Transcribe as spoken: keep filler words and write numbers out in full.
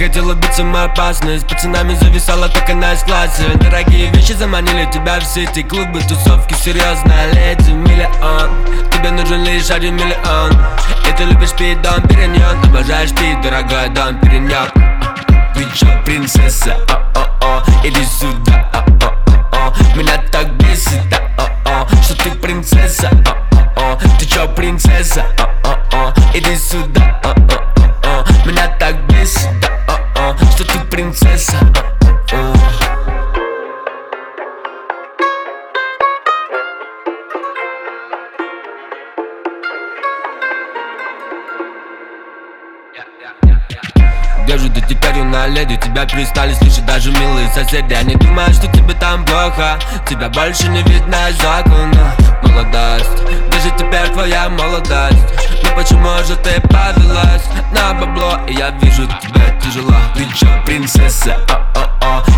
хотел убить самую опасную. С пацанами зависала только она из класса. Дорогие вещи заманили тебя в сети, клубы, тусовки, серьезная леди. Миллион, тебе нужен лишь один миллион. И ты любишь пить Дом Периньон, обожаешь пить дорогой Дом Периньон. Ты чё, принцесса, о-о-о, иди сюда, о-о-о. Меня так бесит, о-о-о, что ты принцесса, о-о-о. Ты чё, принцесса, о-о-о, иди сюда, о-о-о. Меня так бесит, о-о-о, что ты принцесса, о-о-о. Где же ты теперь, юная леди? Тебя перестали слышать даже милые соседи. Они думают, что тебе там плохо, тебя больше не видно из окна. Молодость, где же теперь твоя молодость? Ну почему же ты повелась на бабло? И я вижу, тебе тяжело. Ты чё, принцесса, о-о-о,